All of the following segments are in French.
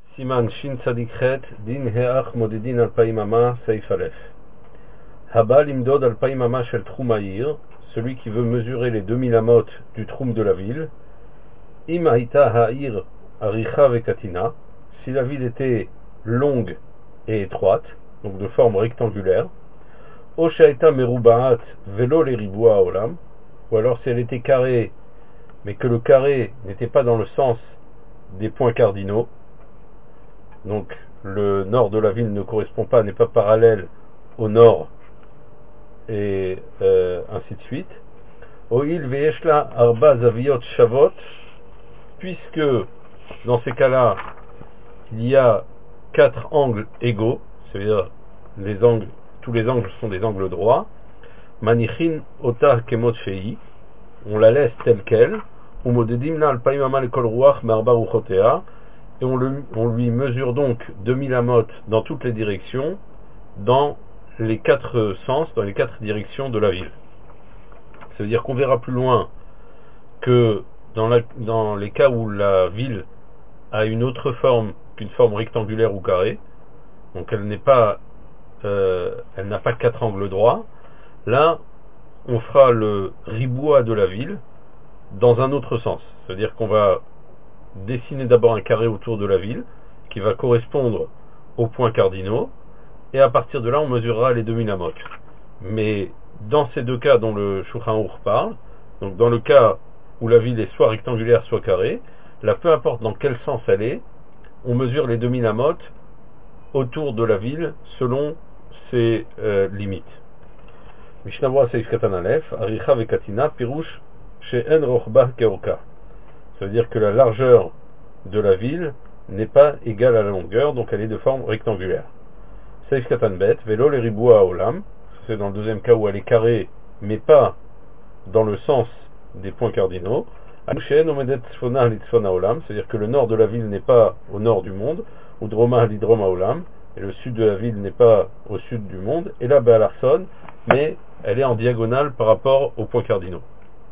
Siman Shin Tzadikret Din Heach Modedin al Paimama Seif Aleph. Haba Limdod al Paimama Shel Troumaïr, celui qui veut mesurer les 2000 amot du Troum de la ville. Im Haïta Ha'ir Aricha Vekatina, si la ville était longue et étroite, donc de forme rectangulaire. Oshaita Merubaat Velo Leribua Olam, ou alors si elle était carrée, mais que le carré n'était pas dans le sens des points cardinaux, donc le nord de la ville ne correspond pas, n'est pas parallèle au nord, et ainsi de suite. Oil ve'eshla arba zaviot shavot, puisque dans ces cas-là, il y a 4 angles égaux, c'est-à-dire tous les angles sont des angles droits. Manichin ota kemot shei, on la laisse telle quelle. Umodedimna al paimama lekol ruach me'arba ruchotea, et on lui mesure donc 2000 amot dans toutes les directions, dans les 4 sens, dans les 4 directions de la ville. Ça veut dire qu'on verra plus loin que dans les cas où la ville a une autre forme qu'une forme rectangulaire ou carrée, donc elle n'a pas 4 angles droits, là on fera le riboua de la ville dans un autre sens. C'est-à-dire qu'on va dessiner d'abord un carré autour de la ville qui va correspondre aux points cardinaux, et à partir de là on mesurera les 2000 amot. Mais dans ces deux cas dont le Shulchan Aruch parle, donc dans le cas où la ville est soit rectangulaire soit carrée, là peu importe dans quel sens elle est, on mesure les 2000 amot autour de la ville selon ses limites. Mishnah Seif Katan Aleph, Aricha Vekatina, Pirouche She'en Rochba Keoka. Ça veut dire que la largeur de la ville n'est pas égale à la longueur, donc elle est de forme rectangulaire. Seif Katan Bet, Velo le Riboua Olam, c'est dans le deuxième cas où elle est carrée, mais pas dans le sens des points cardinaux. She'en Omedet Tzfona Litzfona Olam, c'est-à-dire que le nord de la ville n'est pas au nord du monde, ou Droma Lidroma Olam, et le sud de la ville n'est pas au sud du monde, et là Be'alarson, mais elle est en diagonale par rapport aux points cardinaux.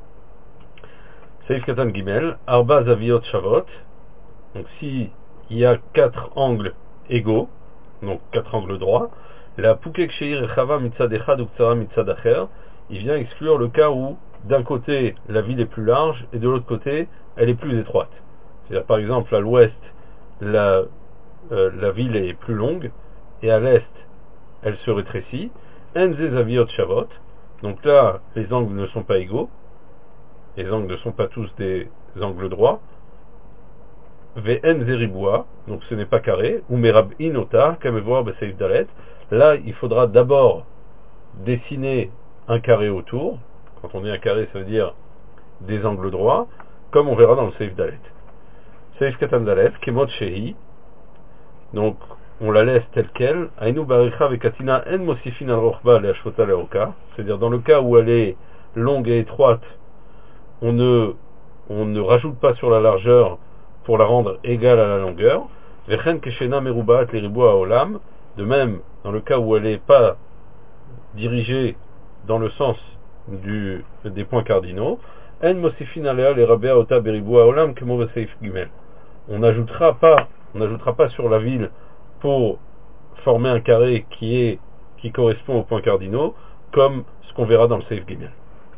Seif Katan Gimel, Arba Zaviot Shavot, donc si il y a 4 angles égaux, donc 4 angles droits, la Pukek Sheir Echava Mitzad Echad Uktsara Mitzad Acher, il vient exclure le cas où d'un côté la ville est plus large et de l'autre côté elle est plus étroite. C'est-à-dire par exemple à l'ouest la ville est plus longue et à l'est elle se rétrécit. Enze Zaviot Shavot, donc là les angles ne sont pas égaux, les angles ne sont pas tous des angles droits. Ve'en zeriboua, donc ce n'est pas carré. Ou merab inota, kamevoa b'seif dalet. Là, il faudra d'abord dessiner un carré autour. Quand on dit un carré, ça veut dire des angles droits, comme on verra dans le seif dalet. Seif katan dalet, kemot shehi. Donc, on la laisse telle quelle. Ainu baricha vekatina en mosifin al rochba le ashvota leoka. C'est-à-dire dans le cas où elle est longue et étroite, on ne rajoute pas sur la largeur pour la rendre égale à la longueur. Vechen keshena merubaat le riboua olam. De même, dans le cas où elle n'est pas dirigée dans le sens des points cardinaux, en mosifin alea le rabea ota beriboua olam kemo beseif gimel. On n'ajoutera pas sur la ville pour former un carré qui correspond aux points cardinaux, comme ce qu'on verra dans le seif gimel.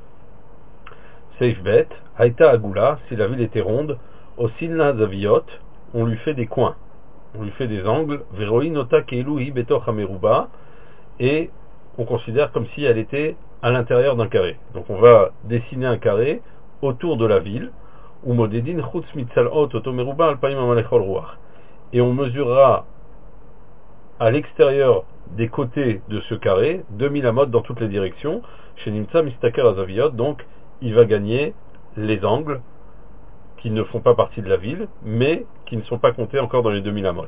Seif bet, haïta agula, si la ville était ronde, au silna zaviot, on lui fait des coins, on lui fait des angles, veroi nota keilu betoch hameruba, et on considère comme si elle était à l'intérieur d'un carré. Donc on va dessiner un carré autour de la ville, ou modedin chutz mitzalot otomeruba alpaim amalechol ruach, et on mesurera à l'extérieur des côtés de ce carré 2000 amot dans toutes les directions, chez nimtza mistaker azaviot, donc il va gagner les angles qui ne font pas partie de la ville, mais qui ne sont pas comptés encore dans les 2000 amot.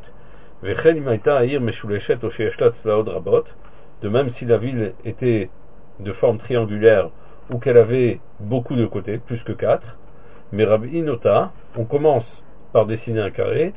De même, si la ville était de forme triangulaire ou qu'elle avait beaucoup de côtés, plus que 4, mais Rabbi Inota, on commence par dessiner un carré,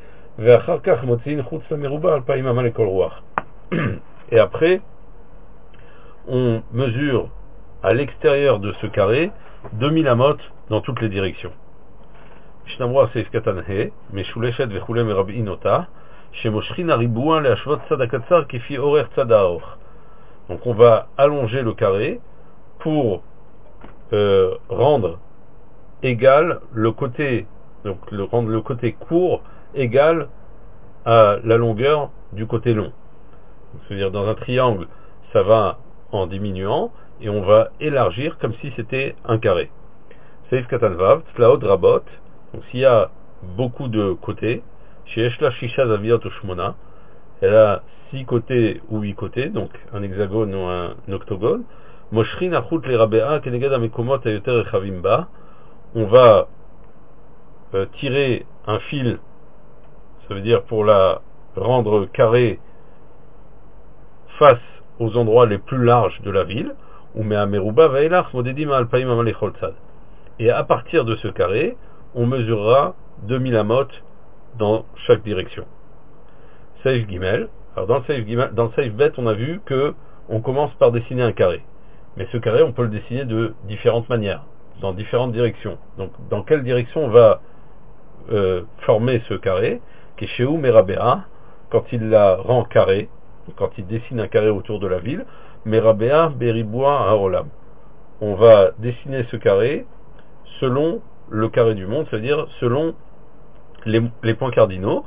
et après, on mesure à l'extérieur de ce carré 2000 amot dans toutes les directions. Mishnah Seif Katan He, Meshuleshet Vechule Merab Inota, chez Moshrin Ariboua le Hashvot Tzad HaKatzar Kefi Orer Tzad HaOch. Donc on va allonger le carré pour rendre égal le côté, donc rendre le côté court égal à la longueur du côté long. C'est-à-dire dans un triangle, ça va en diminuant et on va élargir comme si c'était un carré. Seif Katanvav, Tlaod Rabot, donc s'il y a beaucoup de côtés, chez Eshla Shisha Zaviot Ushmona, elle a 6 côtés ou 8 côtés, donc un hexagone ou un octogone. Moshrin Achut le Rabea Kenegad Amekomot Ayoter Echavim Ba, on va tirer un fil, ça veut dire pour la rendre carrée face aux endroits les plus larges de la ville, ou Me'ameruba Vaelach Modedim Alpaim Amalechol Tzad. Et à partir de ce carré, on mesurera 2000 amot dans chaque direction. Seif Gimel. Alors dans le Seif Bet, on a vu que on commence par dessiner un carré. Mais ce carré, on peut le dessiner de différentes manières, dans différentes directions. Donc dans quelle direction on va former ce carré? Keshehu Merabea, quand il la rend carré, quand il dessine un carré autour de la ville, Merabea Beriboua Haolam. On va dessiner ce carré selon le carré du monde, c'est-à-dire selon les points cardinaux,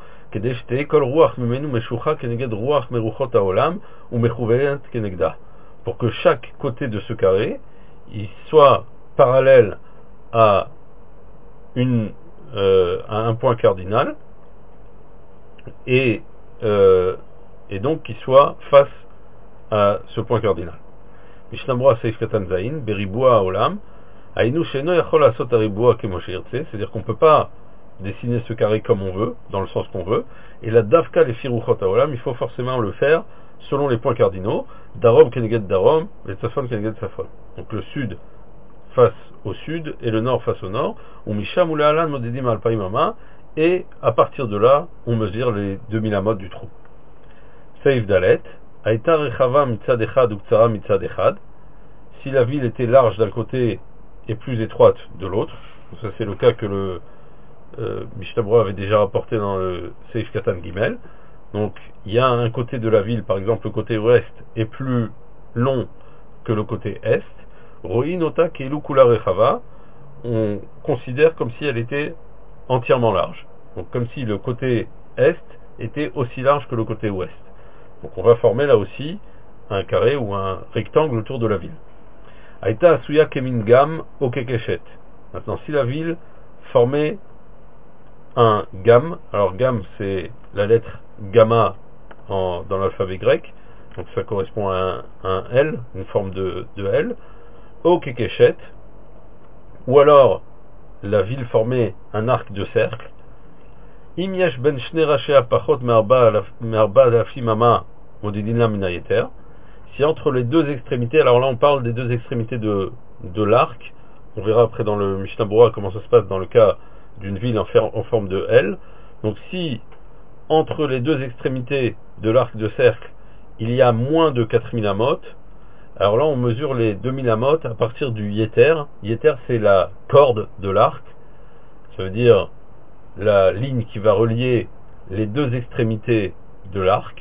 pour que chaque côté de ce carré il soit parallèle à un point cardinal et donc qu'il soit face à ce point cardinal. Mishnah Seif Katan Zayin, Beriboua Olam. C'est-à-dire qu'on ne peut pas dessiner ce carré comme on veut, dans le sens qu'on veut, et la Davka les Firuchot Haolam, il faut forcément le faire selon les points cardinaux, Darom Keneged Darom, et Tzafon Keneged Tzafon. Donc le sud face au sud et le nord face au nord, ou Misham ou Alan Modedim Alpaimama, et à partir de là, on mesure les 2000 amot du trou. Seif Dalet, Aïta Rechava Mitzad Echad ou Ktsara Mitzad Echad, si la ville était large d'un côté et plus étroite de l'autre. Ça c'est le cas que le Mishnah Berurah avait déjà rapporté dans le Seif Katan Gimel. Donc il y a un côté de la ville, par exemple le côté ouest est plus long que le côté est. Ro'i nota keilu kula rechava, on considère comme si elle était entièrement large. Donc comme si le côté est était aussi large que le côté ouest. Donc on va former là aussi un carré ou un rectangle autour de la ville. Aïta Asuya Kemin Gam Okekeshet. Maintenant, si la ville formait un Gam, alors Gam c'est la lettre Gamma dans l'alphabet grec, donc ça correspond à un L, une forme de L, Okekeshet, ou alors la ville formait un arc de cercle. Im yesh ben shne rashea pachot me'arba alafim ama modidin la minayeter. Si entre les deux extrémités, alors là on parle des deux extrémités de l'arc, on verra après dans le Mishnah Berurah comment ça se passe dans le cas d'une ville en forme de L. Donc si entre les deux extrémités de l'arc de cercle il y a moins de 4000 amot, alors là on mesure les 2000 amot à partir du yeter. Yeter c'est la corde de l'arc, ça veut dire la ligne qui va relier les deux extrémités de l'arc.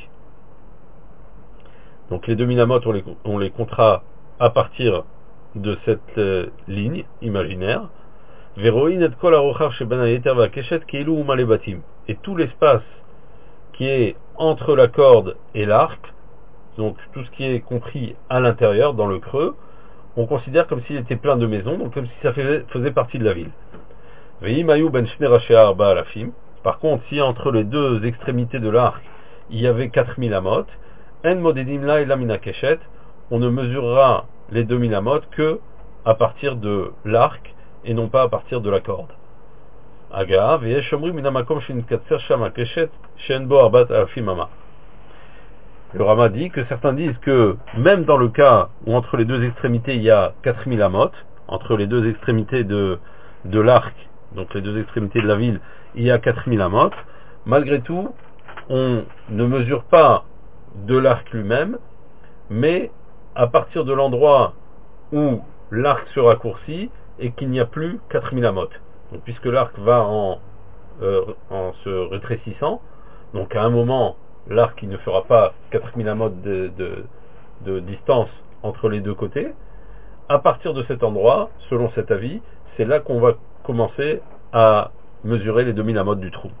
Donc les 2000 amot, on les comptera à partir de cette ligne imaginaire. Et tout l'espace qui est entre la corde et l'arc, donc tout ce qui est compris à l'intérieur, dans le creux, on considère comme s'il était plein de maisons, donc comme si ça faisait partie de la ville. Par contre, si entre les deux extrémités de l'arc, il y avait 4000 amot, on ne mesurera les 2000 amot que à partir de l'arc et non pas à partir de la corde. Le Rama dit que certains disent que même dans le cas où entre les deux extrémités il y a 4000 amot, entre les deux extrémités de l'arc, donc les deux extrémités de la ville, il y a 4000 amot, malgré tout, on ne mesure pas de l'arc lui-même, mais à partir de l'endroit où l'arc se raccourcit et qu'il n'y a plus 4000 amot. Donc, puisque l'arc va en se rétrécissant, Donc à un moment, l'arc il ne fera pas 4000 amot de distance entre les deux côtés. À partir de cet endroit, selon cet avis, c'est là qu'on va commencer à mesurer les 2000 amot du trou.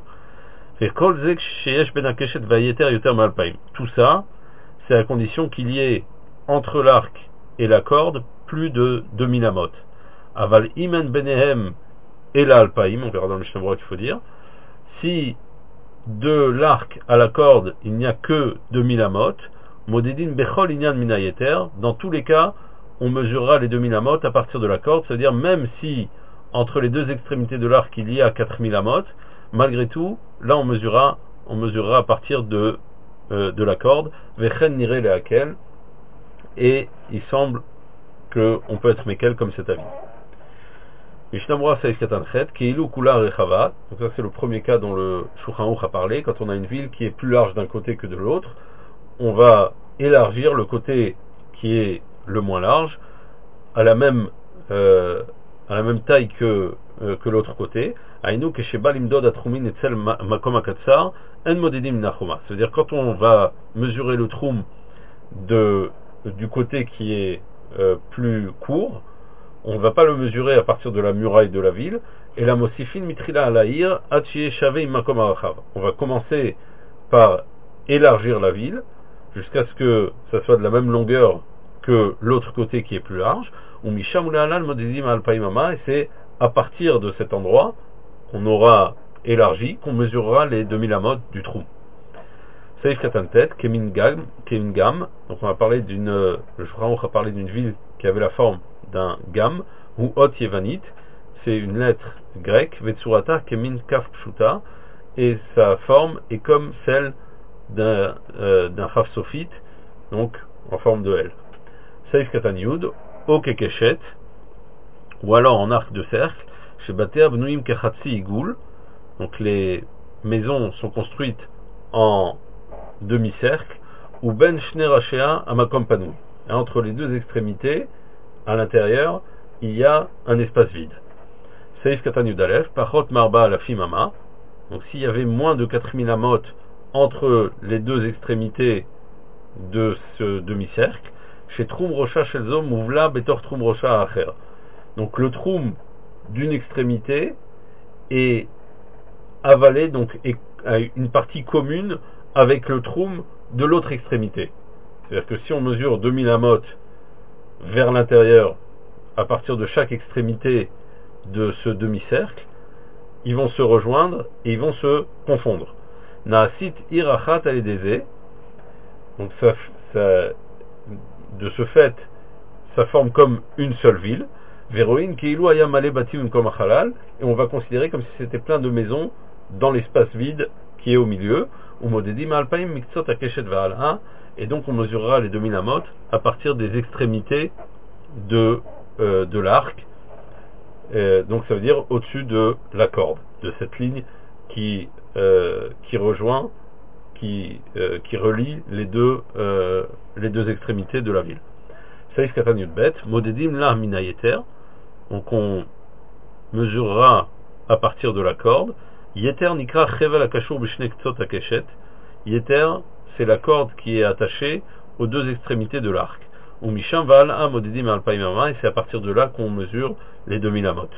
Tout ça, c'est à condition qu'il y ait entre l'arc et la corde plus de 2000 amot. Aval imen benehem et la alpaim, on verra dans le Mishnah qu'il faut dire. Si de l'arc à la corde il n'y a que 2000 amot, modedin bechol inyan minayeter, dans tous les cas, on mesurera les 2000 amot à partir de la corde, c'est-à-dire même si entre les deux extrémités de l'arc il y a 4000 amot, malgré tout, là on mesurera à partir de la corde, vechen nire lehakel, et il semble qu'on peut être mekel comme cet avis. Mishnah Saïf Katanchet, Keilu Kula Rechava, donc ça c'est le premier cas dont le Shulchan Aruch a parlé, quand on a une ville qui est plus large d'un côté que de l'autre, on va élargir le côté qui est le moins large à la même taille que l'autre côté. Aïnou Kesheba Limdod Atrumin Etzel Makom Akatsar En Modedim Nachuma. C'est-à-dire quand on va mesurer le troum du côté qui est plus court, on ne va pas le mesurer à partir de la muraille de la ville. Et la Mosifin Mitrila Alaïr Atchie Shave Makom Arachav. On va commencer par élargir la ville jusqu'à ce que ça soit de la même longueur que l'autre côté qui est plus large. Et c'est à partir de cet endroit qu'on aura élargi, qu'on mesurera les 2000 amot du trou. Saïf Katantet, Kemin Gam, donc on a parlé le Shulchan Aruch a parlé d'une ville qui avait la forme d'un gam, ou Hot Yevanit, c'est une lettre grecque, Vetsurata Kemin Kaf Pshuta, et sa forme est comme celle d'un Chaf Sofit, donc en forme de L. Saïf Katan Yud, O Kekeshet, ou alors en arc de cercle, chez Batea Bnuim Kechatsi Igul, donc les maisons sont construites en demi-cercle, ou Ben Shnerachea Amakom Panou. Entre les deux extrémités, à l'intérieur, il y a un espace vide. Seif Katan Yudalef, Pachot Marba Alafimama. Donc s'il y avait moins de 4000 amot entre les deux extrémités de ce demi-cercle, chez Troum Rocha Shelzo Mouvla Betor Troum Rocha Acher. Donc le troum d'une extrémité est avalé, donc est une partie commune avec le troum de l'autre extrémité. C'est-à-dire que si on mesure 2000 amot vers l'intérieur à partir de chaque extrémité de ce demi-cercle, ils vont se rejoindre et ils vont se confondre. Naasit irachat aledeze, donc de ce fait, ça forme comme une seule ville. Veroin keilu ayam ale batim comme halal, et on va considérer comme si c'était plein de maisons dans l'espace vide qui est au milieu. Umodedim alpaim miktsot akeshet va'alha, et donc on mesurera les 2000 amot à partir des extrémités de l'arc, donc ça veut dire au-dessus de la corde, de cette ligne qui rejoint, qui relie les deux extrémités de la ville. Saïf Katan Yudbet, Modedim la minayeter, donc on mesurera à partir de la corde. Yeter nikra chevel akashur b'shnei ktsot akeshet. Yeter, c'est la corde qui est attachée aux deux extrémités de l'arc. Ou misham val a modedim alpaim ama, et c'est à partir de là qu'on mesure les 2000 amot.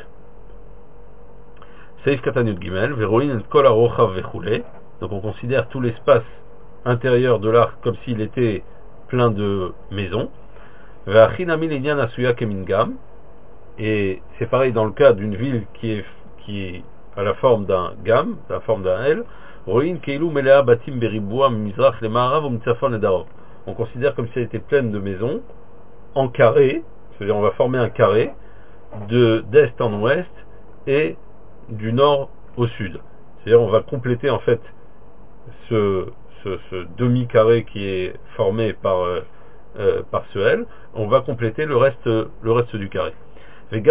Seif Katan Yud Gimel, veroin et kol arochav vechule. Donc on considère tout l'espace intérieur de l'arc comme s'il était plein de maisons. Ve'achinami l'inyan asuya kemingam. Et c'est pareil dans le cas d'une ville qui a la forme d'un gam, la forme d'un L. Roin keilu melea batim beribua mizrach le ma'arav ou mitzafon edarov. On considère comme si elle était pleine de maisons en carré, c'est-à-dire on va former un carré d'est en ouest et du nord au sud. C'est-à-dire on va compléter en fait ce demi-carré qui est formé par ce L, on va compléter le reste du carré. Et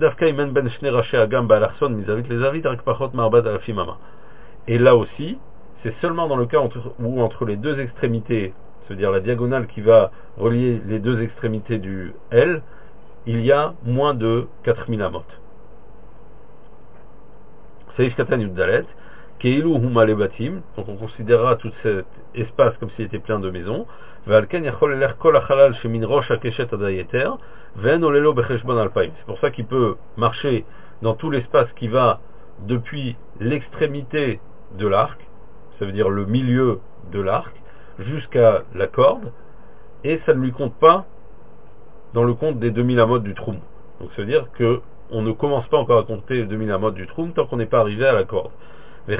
là aussi, c'est seulement dans le cas où entre les deux extrémités, c'est-à-dire la diagonale qui va relier les deux extrémités du L, il y a moins de 4000 amot. Seif Katan Yuddalet, Keilu huma lebatim, donc on considérera tout cet espace comme s'il était plein de maisons. Ve'alken yachol eler kol hachalal shemin rosh hakeshet adayeter, ve'en olelo becheshbon alpaim. C'est pour ça qu'il peut marcher dans tout l'espace qui va depuis l'extrémité de l'arc, ça veut dire le milieu de l'arc, jusqu'à la corde, et ça ne lui compte pas dans le compte des 2000 amot du troum. Donc ça veut dire que on ne commence pas encore à compter les 2000 amot du troum tant qu'on n'est pas arrivé à la corde. Et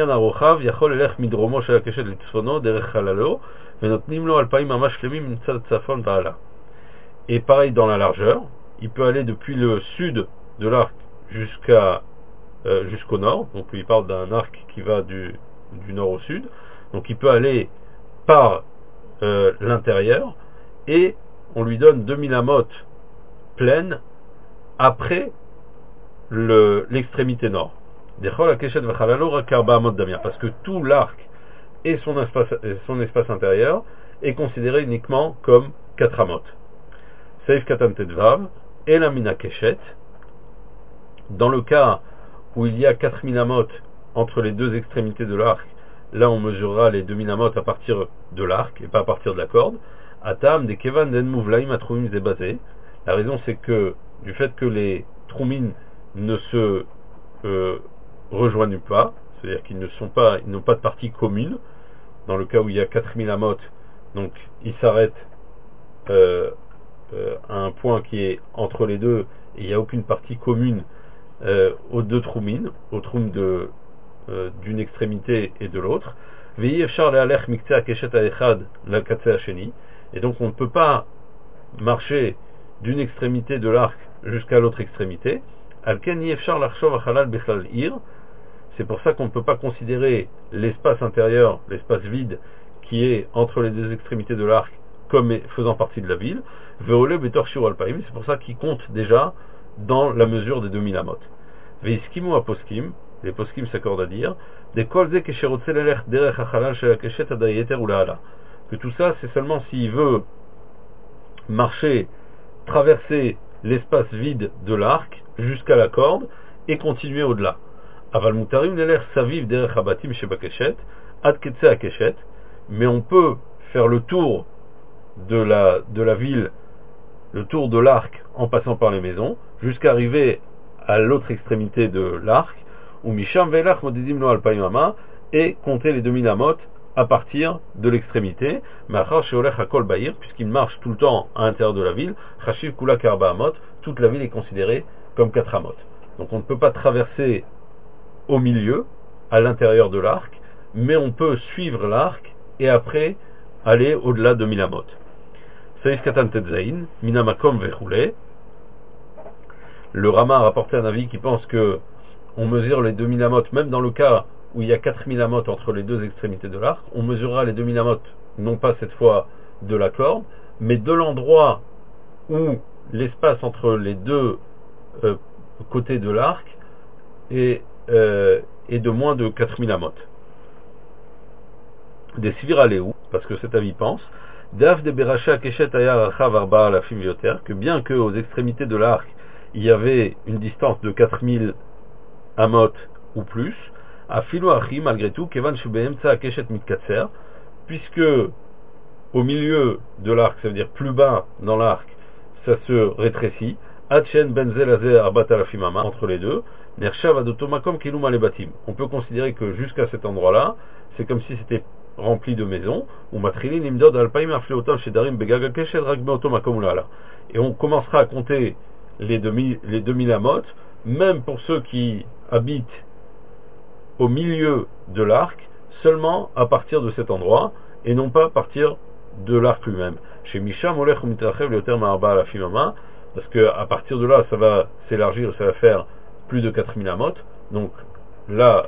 pareil dans la largeur, il peut aller depuis le sud de l'arc jusqu'au nord. Donc il parle d'un arc qui va du nord au sud. Donc il peut aller par l'intérieur et on lui donne 2000 amot pleines après l'extrémité nord. Parce que tout l'arc et son espace intérieur est considéré uniquement comme 4 amot. Seif katan tedvav et la mina keshet. Dans le cas où il y a 4000 amot entre les deux extrémités de l'arc, là on mesurera les 2000 amot à partir de l'arc et pas à partir de la corde. Atam de kevan den mouvlaim atrumim zebazé. La raison c'est que du fait que les troumines ne se rejoignent pas, c'est-à-dire qu'ils n'ont pas de partie commune. Dans le cas où il y a 4000 amot, donc ils s'arrêtent à un point qui est entre les deux et il n'y a aucune partie commune aux deux troumines, au troum d'une extrémité et de l'autre. Et donc on ne peut pas marcher d'une extrémité de l'arc jusqu'à l'autre extrémité. C'est pour ça qu'on ne peut pas considérer l'espace intérieur, l'espace vide qui est entre les deux extrémités de l'arc comme faisant partie de la ville. C'est pour ça qu'il compte déjà dans la mesure des 2000 amot. Les poskim s'accordent à dire que tout ça c'est seulement s'il veut marcher, traverser l'espace vide de l'arc jusqu'à la corde et continuer au-delà. Aval mutarim neler saviv derech habatim shebakeshet ad ketse hakeshet, mais on peut faire le tour de la ville, le tour de l'arc en passant par les maisons jusqu'à arriver à l'autre extrémité de l'arc, ou misham velach modidim lo alpaim ama, et compter les 2000 amot à partir de l'extrémité, machar sheolech hakol ba'ir, puisqu'il marche tout le temps à l'intérieur de la ville, chashiv kula karba amot, toute la ville est considérée comme 4 amot. Donc on ne peut pas traverser au milieu, à l'intérieur de l'arc, mais on peut suivre l'arc et après aller au-delà de 1000 amot. Saïf katan tetzain, minamakom vechoulé. Le Rama a rapporté un avis qui pense que on mesure les 2000 amot, même dans le cas où il y a 4000 amot entre les deux extrémités de l'arc, on mesurera les 2000 amot, non pas cette fois de la corde, mais de l'endroit où l'espace entre les deux côtés de l'arc est de moins de 4000 amot. Des Sviraleou, parce que cet avis pense, Daf de Beracha Keshet Ayar Achav Arba Alafim Vioter, que bien que aux extrémités de l'arc il y avait une distance de 4000 amot ou plus, à Filo Achi, malgré tout, Kevan Shubeemtsa Keshet Mitkatser, puisque au milieu de l'arc, ça veut dire plus bas dans l'arc, ça se rétrécit, Atchen Benzel Azer Arbat Alafim Ama, entre les deux, Nershav Adotomakom Kilum Alebatim. On peut considérer que jusqu'à cet endroit-là, c'est comme si c'était rempli de maisons, ou Matrilin Imdod Alpaim Afleotam Shedarim Begaga Keshet Ragbeotomakom Ulala. Et on commencera à compter les 2000 amot, même pour ceux qui habitent au milieu de l'arc, seulement à partir de cet endroit, et non pas à partir de l'arc lui-même. Chez Misha, Molech Umitachev, le terme Arba la Fimama, parce que à partir de là, ça va s'élargir, ça va faire plus de 4000 amot. Donc là,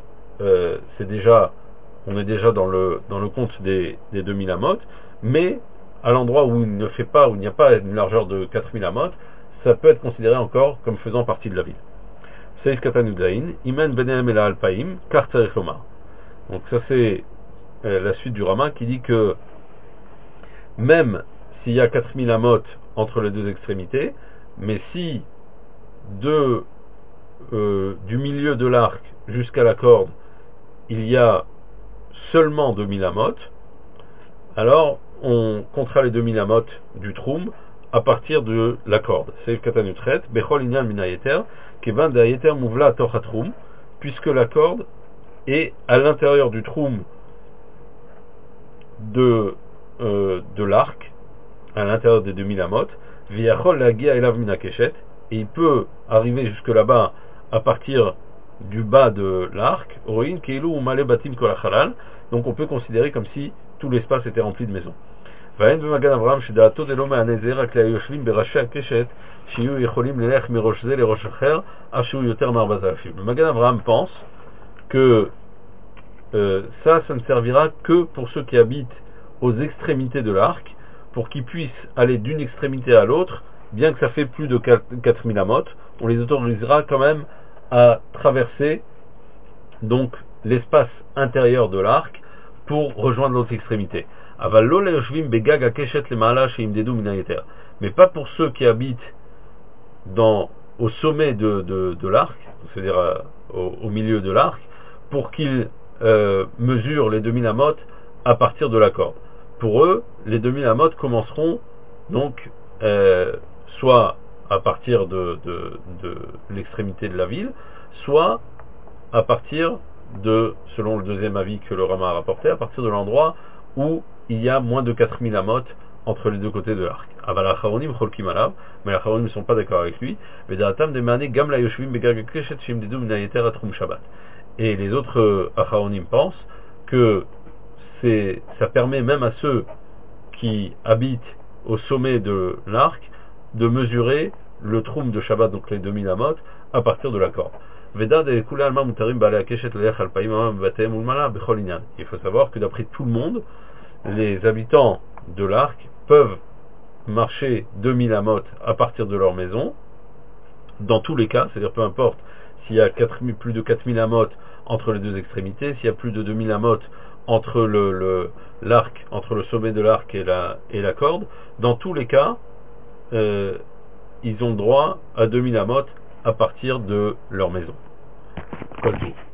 on est déjà dans le compte des 2000 amot, mais à l'endroit où il n'y a pas une largeur de 4000 amot, ça peut être considéré encore comme faisant partie de la ville. Seif Katanudain, Imen Benehem Ela Alpaim, Kartzarech Lomar. Donc ça c'est la suite du Rama qui dit que même s'il y a 4000 amot entre les deux extrémités, mais si du milieu de l'arc jusqu'à la corde, il y a seulement 2000 amot, alors on comptera les 2000 amot du troum à partir de la corde. C'est le katanutret, bechol inyan minayeter, kevan dayeter mouvla torah troum, puisque la corde est à l'intérieur du troum de l'arc, à l'intérieur des 2000 amot, viachol lagia elav minakeshet, et il peut arriver jusque là-bas à partir du bas de l'arc, roin keilu ou male batim kol hachalal, donc on peut considérer comme si tout l'espace était rempli de maisons. Le Magan Avraham pense que ça ne servira que pour ceux qui habitent aux extrémités de l'arc, pour qu'ils puissent aller d'une extrémité à l'autre, bien que ça fait plus de 4000 amot, on les autorisera quand même à traverser donc l'espace intérieur de l'arc pour rejoindre l'autre extrémité. Mais pas pour ceux qui habitent au sommet de l'arc, c'est-à-dire au milieu de l'arc, pour qu'ils mesurent les 2000 amot à partir de la corde. Pour eux, les 2000 amot commenceront donc soit à partir de l'extrémité de la ville, soit à partir selon le deuxième avis que le Rama a rapporté, à partir de l'endroit où il y a moins de 4000 amot entre les deux côtés de l'arc. Mais les Acharonim ne sont pas d'accord avec lui. Et les autres Acharonim pensent que ça permet même à ceux qui habitent au sommet de l'arc de mesurer le troum de Shabbat, donc les 2000 amot, à partir de la corde. Il faut savoir que d'après tout le monde, les habitants de l'arc peuvent marcher 2000 amot à partir de leur maison, dans tous les cas, c'est-à-dire peu importe s'il y a plus de 4000 amot entre les deux extrémités, s'il y a plus de 2000 amot entre l'arc, entre le sommet de l'arc et la corde, dans tous les cas, ils ont droit à 2000 amot à partir de leur maison.